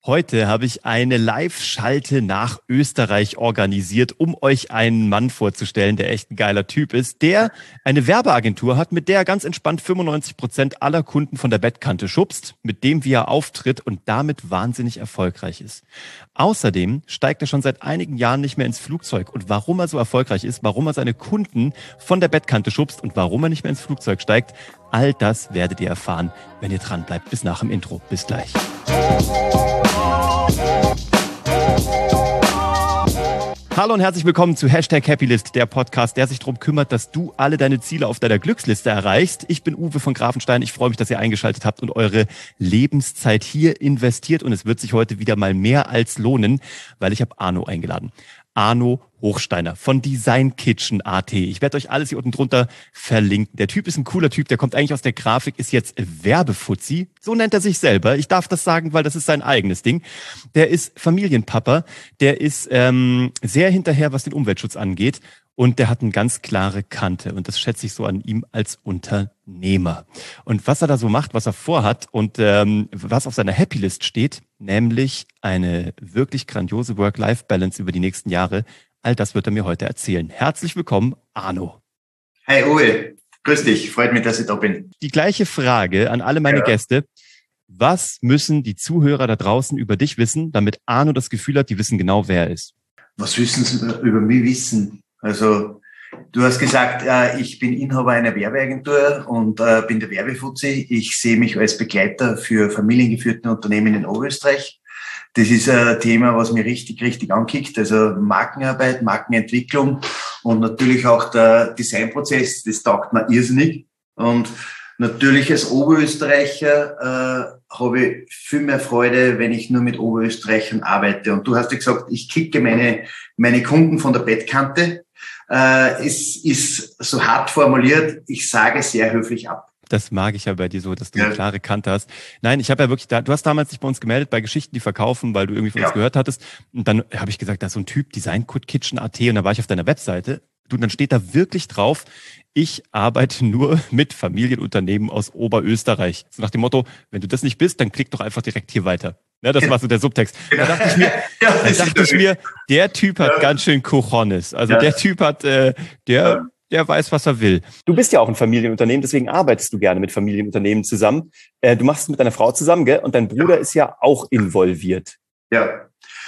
Heute habe ich eine Live-Schalte nach Österreich organisiert, um euch einen Mann vorzustellen, der echt ein geiler Typ ist, der eine Werbeagentur hat, mit der er ganz entspannt 95% aller Kunden von der Bettkante schubst, mit dem wie er auftritt und damit wahnsinnig erfolgreich ist. Außerdem steigt er schon seit einigen Jahren nicht mehr ins Flugzeug. Und warum er so erfolgreich ist, warum er seine Kunden von der Bettkante schubst und warum er nicht mehr ins Flugzeug steigt, all das werdet ihr erfahren, wenn ihr dran bleibt. Bis nach dem Intro. Bis gleich. Hallo und herzlich willkommen zu #Happylist, der Podcast, der sich darum kümmert, dass du alle deine Ziele auf deiner Glücksliste erreichst. Ich bin Uwe von Grafenstein. Ich freue mich, dass ihr eingeschaltet habt und eure Lebenszeit hier investiert. Und es wird sich heute wieder mal mehr als lohnen, weil ich habe Arno eingeladen. Arno Hochsteiner von Design Kitchen AT. Ich werde euch alles hier unten drunter verlinken. Der Typ ist ein cooler Typ, der kommt eigentlich aus der Grafik, ist jetzt Werbefuzzi. So nennt er sich selber. Ich darf das sagen, weil das ist sein eigenes Ding. Der ist Familienpapa, der ist sehr hinterher, was den Umweltschutz angeht. Und der hat eine ganz klare Kante. Und das schätze ich so an ihm als Unternehmer. Und was er da so macht, was er vorhat und was auf seiner Happylist steht, nämlich eine wirklich grandiose Work-Life-Balance über die nächsten Jahre, all das wird er mir heute erzählen. Herzlich willkommen, Arno. Hi Uwe, grüß dich, freut mich, dass ich da bin. Die gleiche Frage an alle meine Gäste. Was müssen die Zuhörer da draußen über dich wissen, damit Arno das Gefühl hat, die wissen genau, wer er ist? Was müssen sie über mich wissen? Also, du hast gesagt, ich bin Inhaber einer Werbeagentur und bin der Werbefuzzi. Ich sehe mich als Begleiter für familiengeführte Unternehmen in Oberösterreich. Das ist ein Thema, was mir richtig ankickt. Also Markenarbeit, Markenentwicklung und natürlich auch der Designprozess, das taugt mir irrsinnig. Und natürlich als Oberösterreicher habe ich viel mehr Freude, wenn ich nur mit Oberösterreichern arbeite. Und du hast ja gesagt, ich kicke meine Kunden von der Bettkante. Es ist so hart formuliert, ich sage sehr höflich ab. Das mag ich ja bei dir so, dass du eine klare Kante hast. Nein, ich habe ja wirklich, du hast damals dich bei uns gemeldet bei Geschichten, die verkaufen, weil du irgendwie von uns gehört hattest. Und dann habe ich gesagt, da ist so ein Typ, Design Kitchen AT, und da war ich auf deiner Webseite. Du, dann steht da wirklich drauf, ich arbeite nur mit Familienunternehmen aus Oberösterreich. So nach dem Motto, wenn du das nicht bist, dann klick doch einfach direkt hier weiter. Ja, das war so der Subtext. Da dachte ich mir, der Typ hat ganz schön Cojones. Also der Typ hat, der weiß, was er will. Du bist ja auch ein Familienunternehmen, deswegen arbeitest du gerne mit Familienunternehmen zusammen. Du machst es mit deiner Frau zusammen, gell? Und dein Bruder ist ja auch involviert. Ja.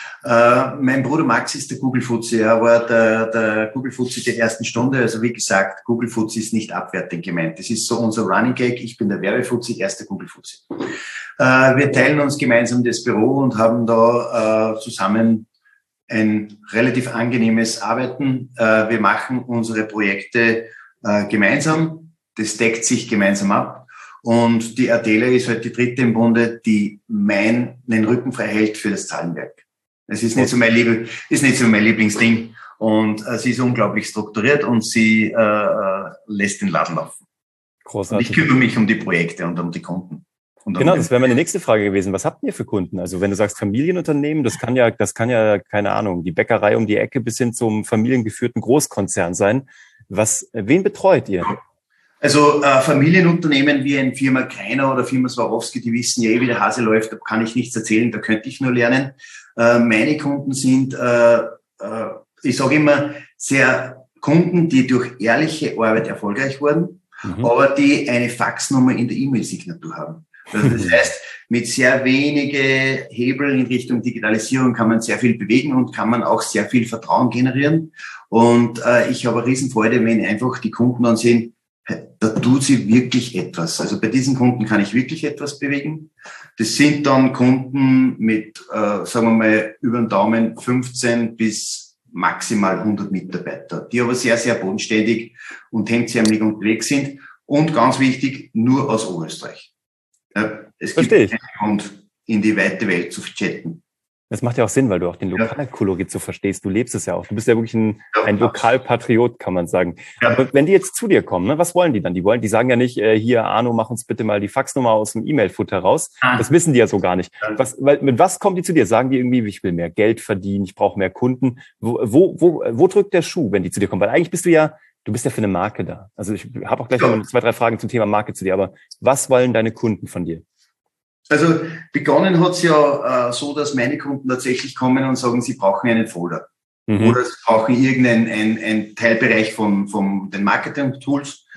Mein Bruder Max ist der Google-Fuzzi. Er war der Google-Fuzzi der ersten Stunde. Also wie gesagt, Google-Fuzzi ist nicht abwertend gemeint. Das ist so unser Running Gag. Ich bin der Werbefuzzi, er ist der Google-Fuzzi. Wir teilen uns gemeinsam das Büro und haben da zusammen ein relativ angenehmes Arbeiten. Wir machen unsere Projekte gemeinsam. Das deckt sich gemeinsam ab. Und die Adela ist halt die dritte im Bunde, die den Rücken frei hält für das Zahlenwerk. Es ist nicht so mein Lieblingsding. Und sie ist unglaublich strukturiert und sie lässt den Laden laufen. Großartig. Und ich kümmere mich um die Projekte und um die Kunden. Genau, das wäre meine nächste Frage gewesen. Was habt ihr für Kunden? Also wenn du sagst Familienunternehmen, das kann ja, keine Ahnung, die Bäckerei um die Ecke bis hin zum familiengeführten Großkonzern sein. Wen betreut ihr? Also Familienunternehmen wie ein Firma Greiner oder Firma Swarovski, die wissen ja wie der Hase läuft, da kann ich nichts erzählen, da könnte ich nur lernen. Meine Kunden sind, ich sage immer, sehr Kunden, die durch ehrliche Arbeit erfolgreich wurden, aber die eine Faxnummer in der E-Mail-Signatur haben. Also das heißt, mit sehr wenige Hebel in Richtung Digitalisierung kann man sehr viel bewegen und kann man auch sehr viel Vertrauen generieren. Und ich habe eine Riesenfreude, wenn einfach die Kunden dann sehen, da tut sie wirklich etwas. Also bei diesen Kunden kann ich wirklich etwas bewegen. Das sind dann Kunden mit, sagen wir mal, über den Daumen 15 bis maximal 100 Mitarbeiter, die aber sehr, sehr bodenständig und hemdsärmelig unterwegs sind. Und ganz wichtig, nur aus Oberösterreich. Es gibt keinen Grund, in die weite Welt zu chatten. Das macht ja auch Sinn, weil du auch den Lokalkolorit so verstehst. Du lebst es ja auch. Du bist ja wirklich ein Lokalpatriot, kann man sagen. Ja. Aber wenn die jetzt zu dir kommen, ne, was wollen die dann? Die sagen ja nicht, hier, Arno, mach uns bitte mal die Faxnummer aus dem E-Mail-Futter raus. Das wissen die ja so gar nicht. Mit was kommen die zu dir? Sagen die irgendwie, ich will mehr Geld verdienen, ich brauche mehr Kunden? Wo drückt der Schuh, wenn die zu dir kommen? Weil eigentlich bist du ja für eine Marke da. Also ich habe auch gleich noch 2, 3 Fragen zum Thema Marke zu dir. Aber was wollen deine Kunden von dir? Also begonnen hat's ja so, dass meine Kunden tatsächlich kommen und sagen, sie brauchen einen Folder. Oder sie brauchen irgendeinen ein Teilbereich von den Marketing-Tools.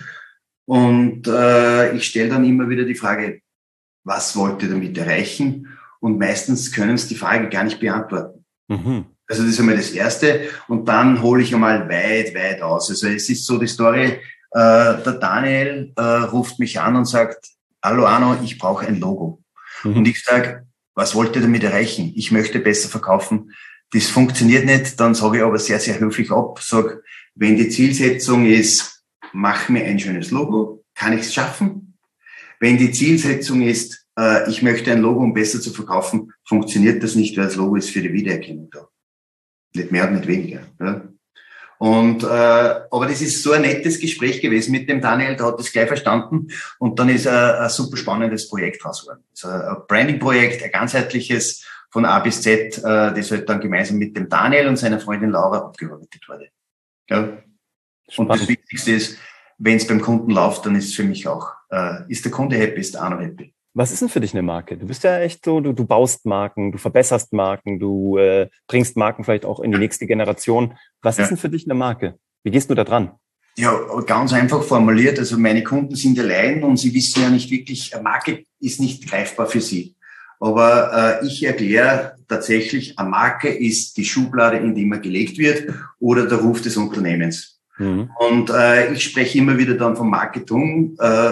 Und ich stelle dann immer wieder die Frage, was wollt ihr damit erreichen? Und meistens können sie die Frage gar nicht beantworten. Also das ist einmal das Erste. Und dann hole ich einmal weit aus. Also es ist so die Story, der Daniel ruft mich an und sagt, hallo Arno, ich brauche ein Logo. Und ich sage, was wollt ihr damit erreichen? Ich möchte besser verkaufen. Das funktioniert nicht. Dann sage ich aber sehr, sehr höflich ab. Sage, wenn die Zielsetzung ist, mach mir ein schönes Logo, kann ich es schaffen? Wenn die Zielsetzung ist, ich möchte ein Logo, um besser zu verkaufen, funktioniert das nicht, weil das Logo ist für die Wiedererkennung da. Nicht mehr und nicht weniger. Ja. Und aber das ist so ein nettes Gespräch gewesen mit dem Daniel, der hat das gleich verstanden und dann ist ein super spannendes Projekt raus geworden. Also ein Branding-Projekt, ein ganzheitliches von A bis Z, das halt dann gemeinsam mit dem Daniel und seiner Freundin Laura abgearbeitet wurde. Ja. Und das Wichtigste ist, wenn es beim Kunden läuft, dann ist es für mich auch, ist der Kunde happy, ist der Arno happy. Was ist denn für dich eine Marke? Du bist ja echt so, du baust Marken, du verbesserst Marken, du bringst Marken vielleicht auch in die nächste Generation. Was ist denn für dich eine Marke? Wie gehst du da dran? Ja, ganz einfach formuliert. Also meine Kunden sind ja Laien und sie wissen ja nicht wirklich, eine Marke ist nicht greifbar für sie. Aber ich erkläre tatsächlich, eine Marke ist die Schublade, in die man gelegt wird oder der Ruf des Unternehmens. Und ich spreche immer wieder dann vom Marketing,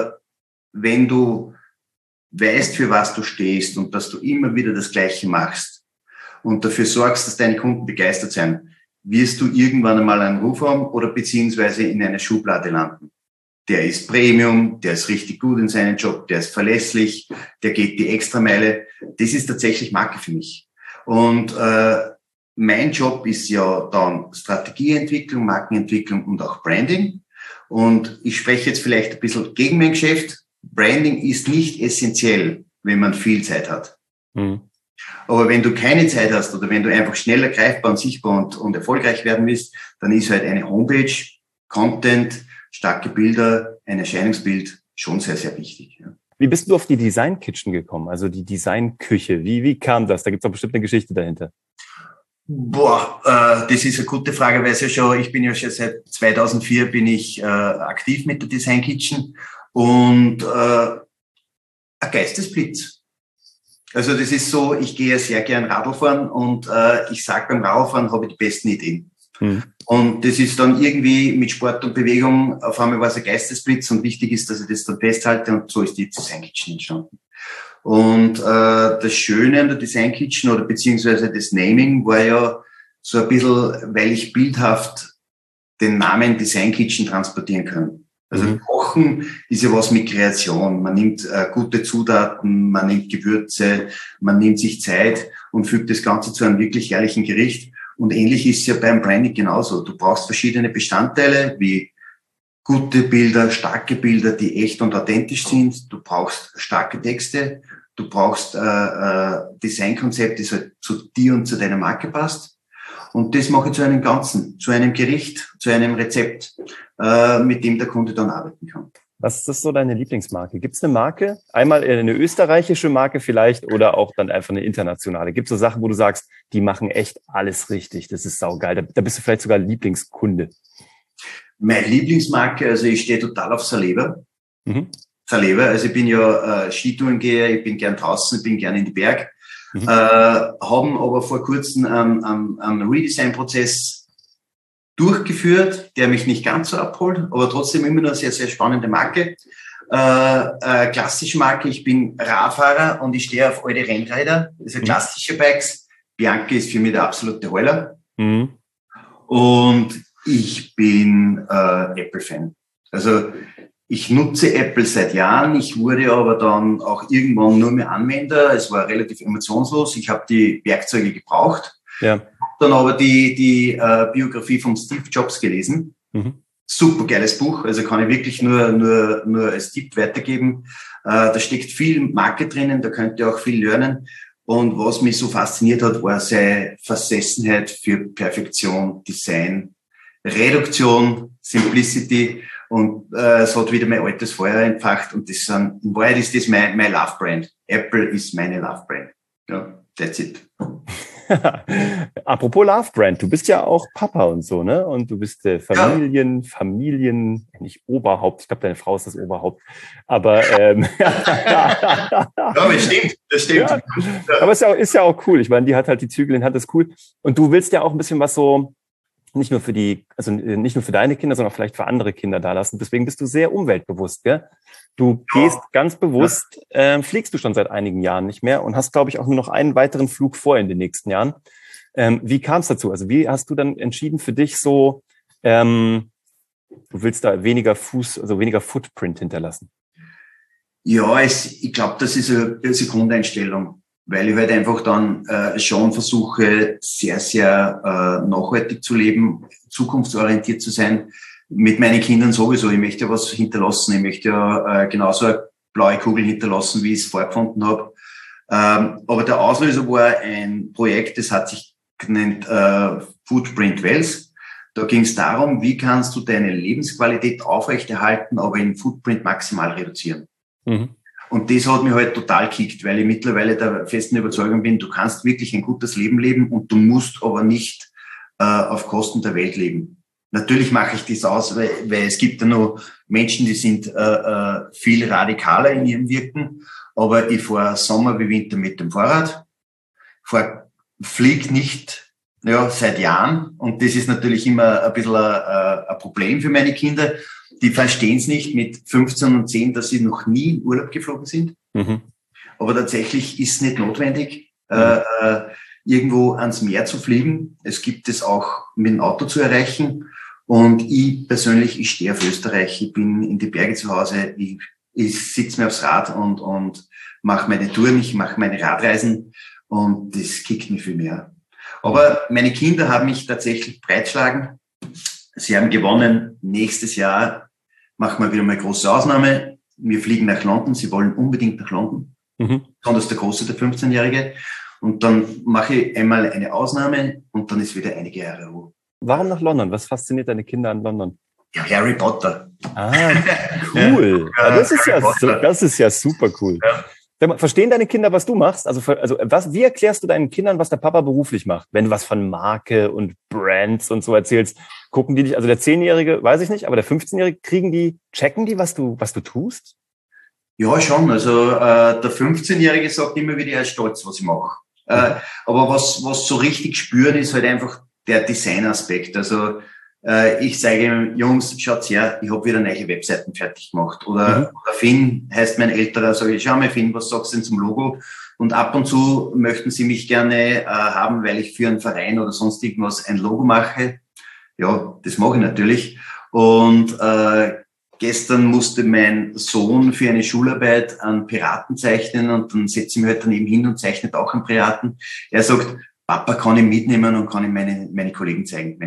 wenn du weißt, für was du stehst und dass du immer wieder das Gleiche machst und dafür sorgst, dass deine Kunden begeistert sein, wirst du irgendwann einmal einen Ruf haben oder beziehungsweise in einer Schublade landen. Der ist Premium, der ist richtig gut in seinem Job, der ist verlässlich, der geht die Extrameile. Das ist tatsächlich Marke für mich. Und mein Job ist ja dann Strategieentwicklung, Markenentwicklung und auch Branding. Und ich spreche jetzt vielleicht ein bisschen gegen mein Geschäft. Branding ist nicht essentiell, wenn man viel Zeit hat. Aber wenn du keine Zeit hast oder wenn du einfach schneller greifbar und sichtbar und erfolgreich werden willst, dann ist halt eine Homepage, Content, starke Bilder, ein Erscheinungsbild schon sehr, sehr wichtig. Ja. Wie bist du auf die Design Kitchen gekommen, also die Design-Küche? Wie kam das? Da gibt es doch bestimmt eine Geschichte dahinter. Das ist eine gute Frage, weil ich bin ja schon seit 2004 bin ich aktiv mit der Design Kitchen und ein Geistesblitz. Also das ist so, ich gehe ja sehr gern Radl fahren und ich sage beim Radlfahren habe ich die besten Ideen. Und das ist dann irgendwie mit Sport und Bewegung, auf einmal war es ein Geistesblitz und wichtig ist, dass ich das dann festhalte und so ist die Design Kitchen entstanden. Und das Schöne an der Design Kitchen oder beziehungsweise das Naming war ja so ein bisschen, weil ich bildhaft den Namen Design Kitchen transportieren kann. Also Kochen ist ja was mit Kreation. Man nimmt gute Zutaten, man nimmt Gewürze, man nimmt sich Zeit und fügt das Ganze zu einem wirklich herrlichen Gericht. Und ähnlich ist es ja beim Branding genauso. Du brauchst verschiedene Bestandteile wie gute Bilder, starke Bilder, die echt und authentisch sind. Du brauchst starke Texte. Du brauchst Designkonzept, das halt zu dir und zu deiner Marke passt. Und das mache ich zu einem Ganzen, zu einem Gericht, zu einem Rezept, mit dem der Kunde dann arbeiten kann. Was ist so deine Lieblingsmarke? Gibt es eine Marke? Einmal eine österreichische Marke vielleicht oder auch dann einfach eine internationale? Gibt es so Sachen, wo du sagst, die machen echt alles richtig, das ist saugeil. Da bist du vielleicht sogar Lieblingskunde. Meine Lieblingsmarke, also ich stehe total auf Saleva. Saleva, also ich bin ja Skitourengeher, ich bin gern draußen, ich bin gern in die Berg. Haben aber vor kurzem einen Redesign-Prozess durchgeführt, der mich nicht ganz so abholt, aber trotzdem immer noch eine sehr, sehr spannende Marke. Klassische Marke, ich bin Radfahrer und ich stehe auf alte Rennräder, also klassische Bikes. Bianchi ist für mich der absolute Heuler. Und ich bin Apple-Fan. Also ich nutze Apple seit Jahren. Ich wurde aber dann auch irgendwann nur mehr Anwender. Es war relativ emotionslos. Ich habe die Werkzeuge gebraucht. Ja. Habe dann aber die Biografie von Steve Jobs gelesen. Super geiles Buch. Also kann ich wirklich nur als Tipp weitergeben. Da steckt viel Marke drinnen. Da könnt ihr auch viel lernen. Und was mich so fasziniert hat, war seine Versessenheit für Perfektion, Design, Reduktion, Simplicity. Und es hat wieder mein altes Feuer entfacht. Und in Wahrheit ist das mein Love-Brand. Apple ist meine Love Brand. Ja, that's it. Apropos Love Brand, du bist ja auch Papa und so, ne? Und du bist Familien, nicht Oberhaupt. Ich glaube, deine Frau ist das Oberhaupt. Aber ja, das stimmt. Ja, aber ist ja auch cool. Ich meine, die hat halt die Zügel in Hand, das ist cool. Und du willst ja auch ein bisschen was so nicht nur für deine Kinder, sondern auch vielleicht für andere Kinder da lassen. Deswegen bist du sehr umweltbewusst, gell? Du gehst ganz bewusst, fliegst du schon seit einigen Jahren nicht mehr und hast, glaube ich, auch nur noch einen weiteren Flug vor in den nächsten Jahren. Wie kam es dazu? Also wie hast du dann entschieden für dich so, du willst da weniger Footprint hinterlassen? Ja, ich glaube, das ist eine Grundeinstellung, weil ich halt einfach dann schon versuche, sehr, sehr nachhaltig zu leben, zukunftsorientiert zu sein. Mit meinen Kindern sowieso. Ich möchte ja was hinterlassen. Ich möchte ja genauso eine blaue Kugel hinterlassen, wie ich es vorgefunden habe. Aber der Auslöser war ein Projekt, das hat sich genannt Footprint Wales. Da ging es darum, wie kannst du deine Lebensqualität aufrechterhalten, aber den Footprint maximal reduzieren. Mhm. Und das hat mich halt total gekickt, weil ich mittlerweile der festen Überzeugung bin, du kannst wirklich ein gutes Leben leben und du musst aber nicht auf Kosten der Welt leben. Natürlich mache ich das aus, weil es gibt ja noch Menschen, die sind viel radikaler in ihrem Wirken, aber ich fahre Sommer wie Winter mit dem Fahrrad, fliege nicht seit Jahren und das ist natürlich immer ein bisschen ein Problem für meine Kinder. Die verstehen es nicht mit 15 und 10, dass sie noch nie in Urlaub geflogen sind. Mhm. Aber tatsächlich ist es nicht notwendig, irgendwo ans Meer zu fliegen. Es gibt es auch mit dem Auto zu erreichen. Und ich persönlich, ich stehe auf Österreich. Ich bin in die Berge zu Hause. Ich sitze mir aufs Rad und mache meine Touren. Ich mache meine Radreisen. Und das kickt mich viel mehr. Aber meine Kinder haben mich tatsächlich breitschlagen. Sie haben gewonnen. Nächstes Jahr machen wir wieder mal eine große Ausnahme. Wir fliegen nach London. Sie wollen unbedingt nach London. Mhm. Besonders der Große, der 15-Jährige. Und dann mache ich einmal eine Ausnahme und dann ist wieder einige Jahre Ruhe. Warum nach London? Was fasziniert deine Kinder an London? Ja, Harry Potter. Ah, cool. Ja, das ist ja super cool. Ja. Verstehen deine Kinder, was du machst? Wie erklärst du deinen Kindern, was der Papa beruflich macht? Wenn du was von Marke und Brands und so erzählst, gucken die dich, also der 10-Jährige, weiß ich nicht, aber der 15-Jährige, checken die, was du tust? Ja, schon. Also der 15-Jährige sagt immer wieder, er ist stolz, was ich mache. Aber was so richtig spüren, ist halt einfach der Designaspekt. Also ich sage ihm, Jungs, schaut's her, ich habe wieder neue Webseiten fertig gemacht. Oder Finn heißt mein Älterer, sage ich, schau mal Finn, was sagst du denn zum Logo? Und ab und zu möchten sie mich gerne haben, weil ich für einen Verein oder sonst irgendwas ein Logo mache. Ja, das mache ich natürlich. Und gestern musste mein Sohn für eine Schularbeit einen Piraten zeichnen und dann setze ich mich halt daneben hin und zeichnet auch einen Piraten. Er sagt, Papa, kann ich mitnehmen und kann ich meine Kollegen zeigen.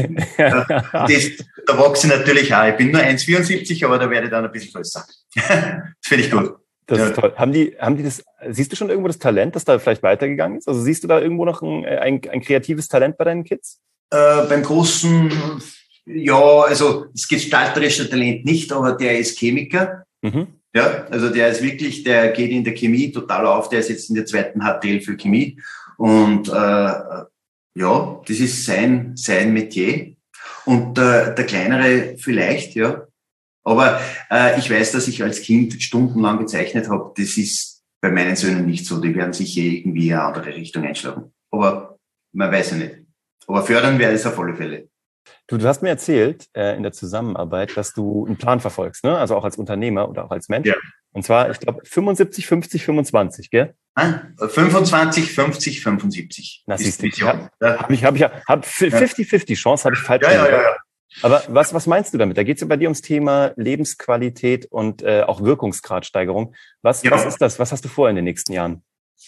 Da wachse ich natürlich auch. Ich bin nur 1,74, aber da werde ich dann ein bisschen größer. Das finde ich gut. Das ist toll. Haben die das, siehst du schon irgendwo das Talent, das da vielleicht weitergegangen ist? Also siehst du da irgendwo noch ein kreatives Talent bei deinen Kids? Beim Großen, ja, also das gestalterische Talent nicht, aber der ist Chemiker. Mhm. Ja, also der ist wirklich, der geht in der Chemie total auf, der ist jetzt in der 2. HTL für Chemie. Und ja, das ist sein Metier. Und der Kleinere vielleicht, ja. Aber ich weiß, dass ich als Kind stundenlang gezeichnet habe. Das ist bei meinen Söhnen nicht so. Die werden sicher irgendwie eine andere Richtung einschlagen. Aber man weiß ja nicht. Aber fördern werde ich es auf alle Fälle. Du hast mir erzählt in der Zusammenarbeit, dass du einen Plan verfolgst, ne? Also auch als Unternehmer oder auch als Mensch. Ja. Und zwar, ich glaube, 75, 50, 25, gell? 25, 50, 75. Na, siehst du, habe 50-50 Chance, habe ich falsch gemacht. Ja. Aber was meinst du damit? Da geht es ja bei dir ums Thema Lebensqualität und auch Wirkungsgradsteigerung. Was ist das? Was hast du vor in den nächsten Jahren?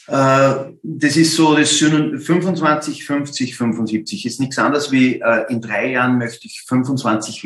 Das ist so, das sind 25, 50, 75. Ist nichts anderes wie in 3 Jahren möchte ich 25%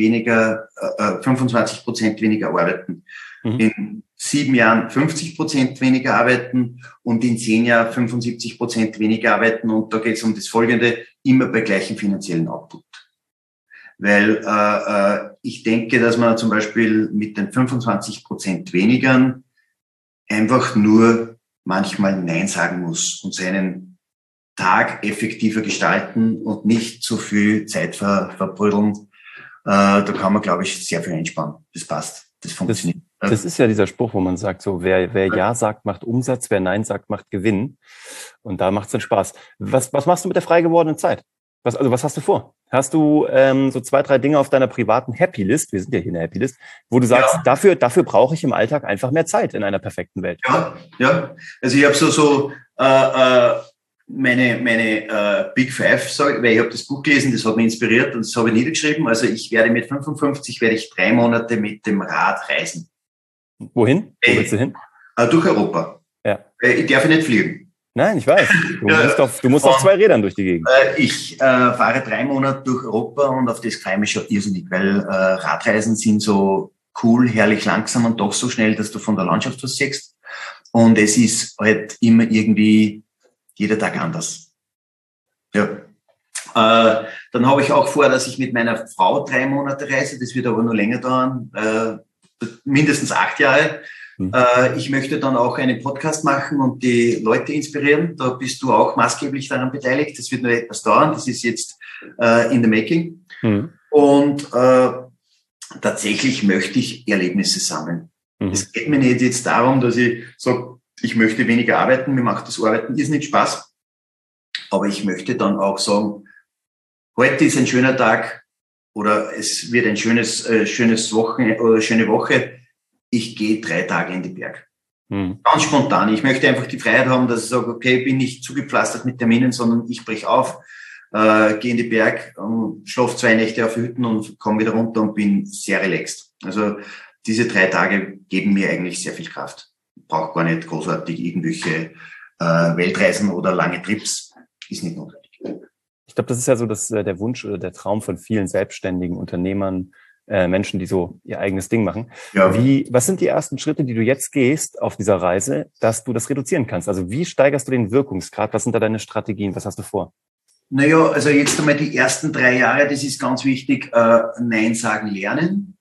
weniger arbeiten. Mhm. In 7 Jahren 50% weniger arbeiten und in 10 Jahren 75% weniger arbeiten. Und da geht es um das Folgende, immer bei gleichem finanziellen Output. Weil ich denke, dass man zum Beispiel mit den 25% weniger einfach nur manchmal Nein sagen muss und seinen Tag effektiver gestalten und nicht zu viel Zeit verbrödeln. Da kann man, glaube ich, sehr viel einsparen. Das passt. Das funktioniert. Das ist ja dieser Spruch, wo man sagt, so wer Ja sagt, macht Umsatz, wer Nein sagt, macht Gewinn. Und da macht es dann Spaß. Was machst du mit der frei gewordenen Zeit? Was hast du vor? Hast du so 2, 3 Dinge auf deiner privaten Happy-List, wir sind ja hier in der Happy-List, wo du sagst, dafür brauche ich im Alltag einfach mehr Zeit in einer perfekten Welt? Ja. Also ich habe meine Big Five, weil ich habe das Buch gelesen, das hat mich inspiriert und das habe ich niedergeschrieben. Also ich werde mit 55 3 Monate mit dem Rad reisen. Wohin? Wo willst du hin? Durch Europa. Ja. Ich darf nicht fliegen. Nein, ich weiß. Du musst auf 2 Rädern durch die Gegend. Ich fahre 3 Monate durch Europa und auf das freue ich mich schon irrsinnig, weil Radreisen sind so cool, herrlich langsam und doch so schnell, dass du von der Landschaft was siehst. Und es ist halt immer irgendwie jeder Tag anders. Ja. Dann habe ich auch vor, dass ich mit meiner Frau 3 Monate reise. Das wird aber nur länger dauern, mindestens 8 Jahre. Ich möchte dann auch einen Podcast machen und die Leute inspirieren. Da bist du auch maßgeblich daran beteiligt. Das wird nur etwas dauern. Das ist jetzt in the making. Und tatsächlich möchte ich Erlebnisse sammeln. Es geht mir nicht jetzt darum, dass ich sage, ich möchte weniger arbeiten. Mir macht das Arbeiten irrsinnig Spaß. Aber ich möchte dann auch sagen, heute ist ein schöner Tag oder es wird ein schönes Wochenende oder schöne Woche. Ich gehe 3 Tage in die Berg. Ganz spontan. Ich möchte einfach die Freiheit haben, dass ich sage, okay, ich bin nicht zugepflastert mit Terminen, sondern ich breche auf, gehe in die Berg, schlafe 2 Nächte auf Hütten und komme wieder runter und bin sehr relaxed. Also diese 3 Tage geben mir eigentlich sehr viel Kraft. Ich brauche gar nicht großartig irgendwelche Weltreisen oder lange Trips. Ist nicht notwendig. Ich glaube, das ist ja so der Wunsch oder der Traum von vielen selbstständigen Unternehmern, Menschen, die so ihr eigenes Ding machen. Ja. Was sind die ersten Schritte, die du jetzt gehst auf dieser Reise, dass du das reduzieren kannst? Also wie steigerst du den Wirkungsgrad? Was sind da deine Strategien? Was hast du vor? Naja, also jetzt einmal die ersten 3 Jahre, das ist ganz wichtig, Nein sagen lernen.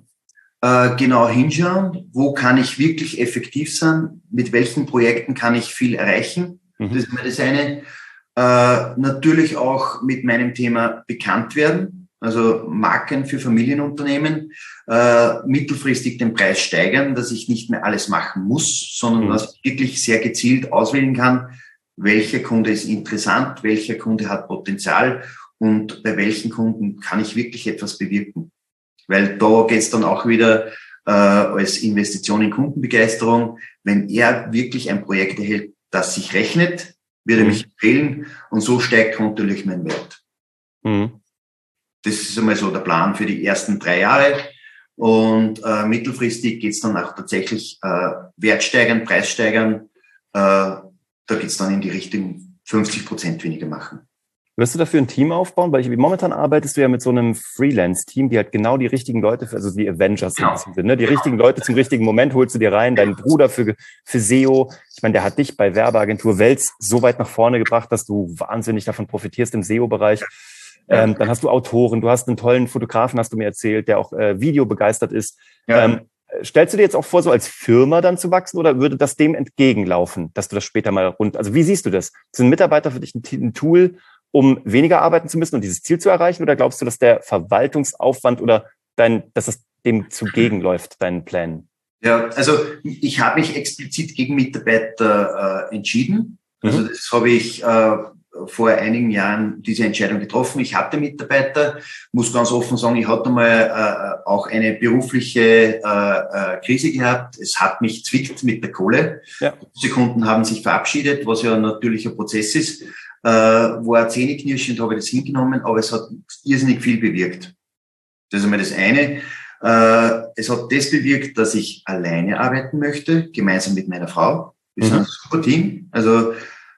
Genau hinschauen, wo kann ich wirklich effektiv sein, mit welchen Projekten kann ich viel erreichen. Das ist mal das eine. Natürlich auch mit meinem Thema bekannt werden. Also Marken für Familienunternehmen, mittelfristig den Preis steigern, dass ich nicht mehr alles machen muss, sondern dass ich wirklich sehr gezielt auswählen kann, welcher Kunde ist interessant, welcher Kunde hat Potenzial und bei welchen Kunden kann ich wirklich etwas bewirken. Weil da geht's dann auch wieder als Investition in Kundenbegeisterung. Wenn er wirklich ein Projekt erhält, das sich rechnet, wird er mich empfehlen und so steigt kontinuierlich mein Wert. Das ist einmal so der Plan für die ersten 3 Jahre. Und mittelfristig geht's dann auch tatsächlich Wert steigern, Preis steigern. Da geht's dann in die Richtung 50% weniger machen. Wirst du dafür ein Team aufbauen? Weil momentan arbeitest du ja mit so einem Freelance-Team, die halt genau die richtigen Leute, also die Avengers sind, ne? Die richtigen Leute zum richtigen Moment holst du dir rein. Deinen Bruder für SEO. Ich meine, der hat dich bei Werbeagentur Welz so weit nach vorne gebracht, dass du wahnsinnig davon profitierst im SEO-Bereich. Dann hast du Autoren, du hast einen tollen Fotografen, hast du mir erzählt, der auch Video begeistert ist. Stellst du dir jetzt auch vor, so als Firma dann zu wachsen oder würde das dem entgegenlaufen, dass du das später mal also wie siehst du das? Sind Mitarbeiter für dich ein Tool, um weniger arbeiten zu müssen und dieses Ziel zu erreichen? Oder glaubst du, dass der Verwaltungsaufwand oder dass das dem zugegenläuft, deinen Plänen? Ja, also ich habe mich explizit gegen Mitarbeiter entschieden. Also das habe ich vor einigen Jahren diese Entscheidung getroffen. Ich hatte Mitarbeiter, muss ganz offen sagen, ich hatte mal auch eine berufliche Krise gehabt. Es hat mich zwickt mit der Kohle. Ja. Diese Kunden haben sich verabschiedet, was ja ein natürlicher Prozess ist. War zähneknirschend, habe ich das hingenommen, aber es hat irrsinnig viel bewirkt. Das ist einmal das eine. Es hat das bewirkt, dass ich alleine arbeiten möchte, gemeinsam mit meiner Frau. Wir sind ein super Team. Also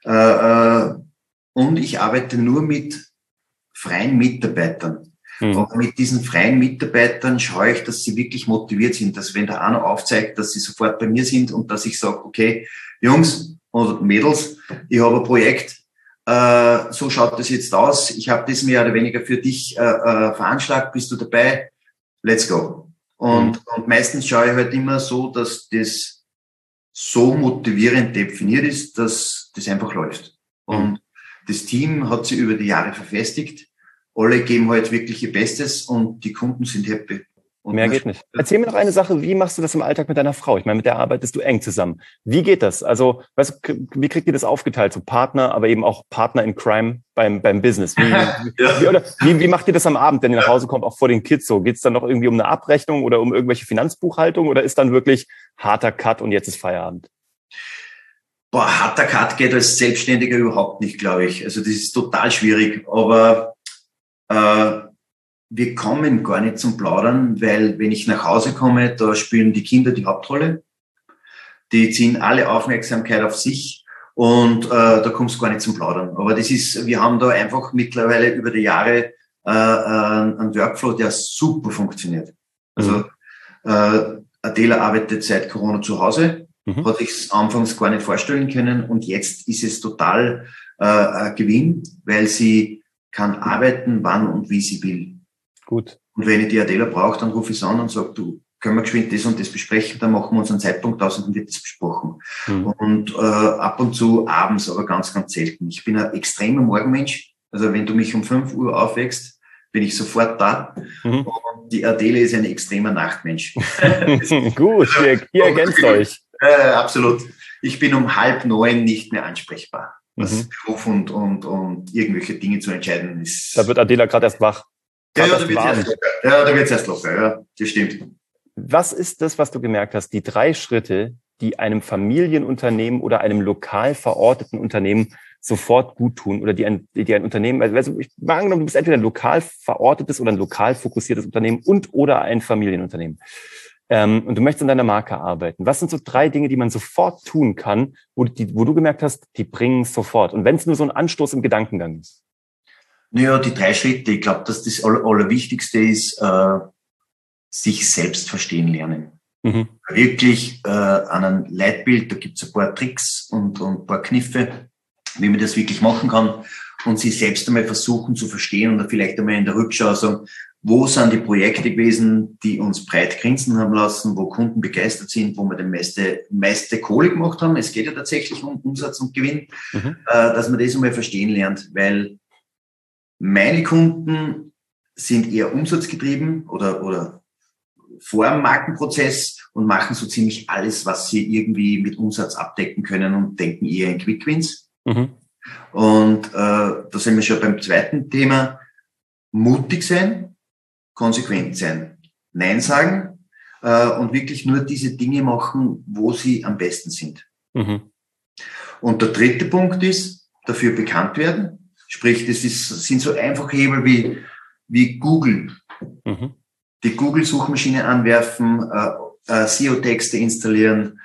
und ich arbeite nur mit freien Mitarbeitern. Aber mit diesen freien Mitarbeitern schaue ich, dass sie wirklich motiviert sind, dass wenn der einer aufzeigt, dass sie sofort bei mir sind und dass ich sage, okay, Jungs oder Mädels, ich habe ein Projekt, so schaut das jetzt aus, ich habe das mehr oder weniger für dich veranschlagt, bist du dabei? Let's go. Und meistens schaue ich halt immer so, dass das so motivierend definiert ist, dass das einfach läuft. Und das Team hat sich über die Jahre verfestigt. Alle geben halt wirklich ihr Bestes und die Kunden sind happy. Und mehr geht nicht. Erzähl mir noch eine Sache, wie machst du das im Alltag mit deiner Frau? Ich meine, mit der arbeitest du eng zusammen. Wie geht das? Also, weißt du, wie kriegt ihr das aufgeteilt? So Partner, aber eben auch Partner in Crime beim Business. Wie macht ihr das am Abend, wenn ihr nach Hause kommt, auch vor den Kids so? Geht es dann noch irgendwie um eine Abrechnung oder um irgendwelche Finanzbuchhaltung oder ist dann wirklich harter Cut und jetzt ist Feierabend? Harter Cut geht als Selbstständiger überhaupt nicht, glaube ich. Also das ist total schwierig, aber wir kommen gar nicht zum Plaudern, weil wenn ich nach Hause komme, da spielen die Kinder die Hauptrolle. Die ziehen alle Aufmerksamkeit auf sich und da kommst du gar nicht zum Plaudern. Aber wir haben da einfach mittlerweile über die Jahre einen Workflow, der super funktioniert. Also Adela arbeitet seit Corona zu Hause, hat sich anfangs gar nicht vorstellen können und jetzt ist es total ein Gewinn, weil sie kann arbeiten, wann und wie sie will. Gut. Und wenn ich die Adela brauche, dann rufe ich sie an und sage, du, können wir geschwind das und das besprechen, dann machen wir uns einen Zeitpunkt aus und dann wird das besprochen. Und ab und zu abends, aber ganz, ganz selten. Ich bin ein extremer Morgenmensch. Also wenn du mich um 5 Uhr aufwächst, bin ich sofort da. Und die Adela ist ein extremer Nachtmensch. Gut, ihr ergänzt euch. Absolut. Ich bin um 8:30 nicht mehr ansprechbar. Was Beruf und irgendwelche Dinge zu entscheiden ist. Da wird Adela gerade erst wach. Da wird es erst locker. Ja, das stimmt. Was ist das, was du gemerkt hast, die 3 Schritte, die einem Familienunternehmen oder einem lokal verorteten Unternehmen sofort gut tun oder die ein Unternehmen, also ich mal angenommen, du bist entweder ein lokal verortetes oder ein lokal fokussiertes Unternehmen oder ein Familienunternehmen. Und du möchtest an deiner Marke arbeiten. Was sind so 3 Dinge, die man sofort tun kann, wo du gemerkt hast, die bringen es sofort? Und wenn es nur so ein Anstoß im Gedankengang ist. Naja, die 3 Schritte. Ich glaube, dass das Allerwichtigste ist, sich selbst verstehen lernen. Wirklich an einem Leitbild, da gibt es ein paar Tricks und ein paar Kniffe, wie man das wirklich machen kann und sich selbst einmal versuchen zu verstehen und vielleicht einmal in der Rückschau sagen, wo sind die Projekte gewesen, die uns breit grinsen haben lassen, wo Kunden begeistert sind, wo wir den meiste Kohle gemacht haben. Es geht ja tatsächlich um Umsatz und Gewinn, dass man das einmal verstehen lernt, weil meine Kunden sind eher umsatzgetrieben oder vor dem Markenprozess und machen so ziemlich alles, was sie irgendwie mit Umsatz abdecken können und denken eher in Quick-Wins. Und da sind wir schon beim zweiten Thema. Mutig sein, konsequent sein, Nein sagen und wirklich nur diese Dinge machen, wo sie am besten sind. Und der dritte Punkt ist, dafür bekannt werden. Sprich, sind so einfache Hebel wie Google. Die Google-Suchmaschine anwerfen, SEO-Texte installieren,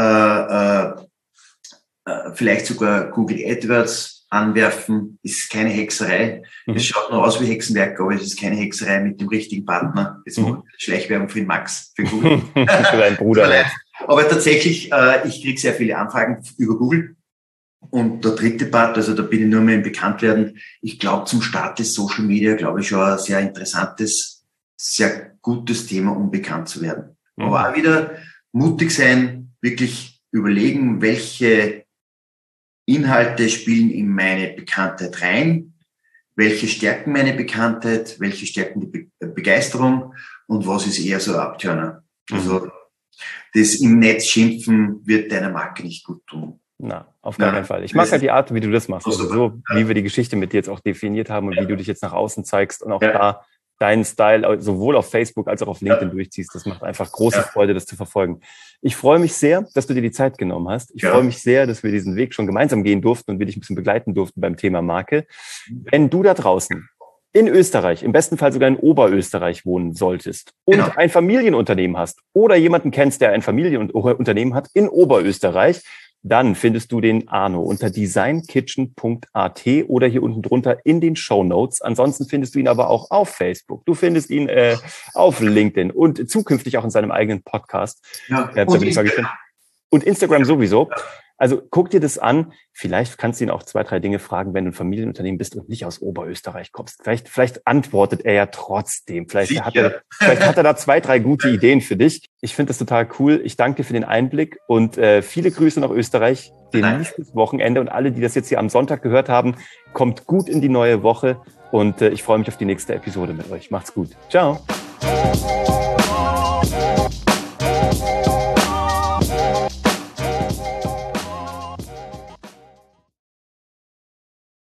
vielleicht sogar Google AdWords anwerfen. Ist keine Hexerei. Es schaut nur aus wie Hexenwerk, aber es ist keine Hexerei mit dem richtigen Partner. Jetzt mache ich Schleichwerbung für den Max, für Google. Für deinen Bruder. Aber tatsächlich, ich kriege sehr viele Anfragen über Google. Und der dritte Part, also da bin ich nur mehr im Bekanntwerden. Ich glaube, zum Start des Social Media, glaube ich, schon ein sehr interessantes, sehr gutes Thema, um bekannt zu werden. Aber auch wieder mutig sein, wirklich überlegen, welche Inhalte spielen in meine Bekanntheit rein, welche stärken meine Bekanntheit, welche stärken die Begeisterung und was ist eher so ein Abturner. Also das im Netz schimpfen wird deiner Marke nicht gut tun. Na, auf gar keinen Fall. Ich mag halt die Art, wie du das machst. Also so, wie wir die Geschichte mit dir jetzt auch definiert haben und wie du dich jetzt nach außen zeigst und auch da deinen Style sowohl auf Facebook als auch auf LinkedIn durchziehst. Das macht einfach große Freude, das zu verfolgen. Ich freue mich sehr, dass du dir die Zeit genommen hast. Ich freue mich sehr, dass wir diesen Weg schon gemeinsam gehen durften und wir dich ein bisschen begleiten durften beim Thema Marke. Wenn du da draußen in Österreich, im besten Fall sogar in Oberösterreich wohnen solltest und ein Familienunternehmen hast oder jemanden kennst, der ein Familienunternehmen hat in Oberösterreich, dann findest du den Arno unter designkitchen.at oder hier unten drunter in den Shownotes. Ansonsten findest du ihn aber auch auf Facebook. Du findest ihn auf LinkedIn und zukünftig auch in seinem eigenen Podcast. Und Instagram sowieso. Also guck dir das an. Vielleicht kannst du ihn auch 2, 3 Dinge fragen, wenn du ein Familienunternehmen bist und nicht aus Oberösterreich kommst. Vielleicht antwortet er ja trotzdem. Vielleicht hat er da 2, 3 gute Ideen für dich. Ich finde das total cool. Ich danke dir für den Einblick und viele Grüße nach Österreich. Genießt das Wochenende und alle, die das jetzt hier am Sonntag gehört haben, kommt gut in die neue Woche und ich freue mich auf die nächste Episode mit euch. Macht's gut. Ciao.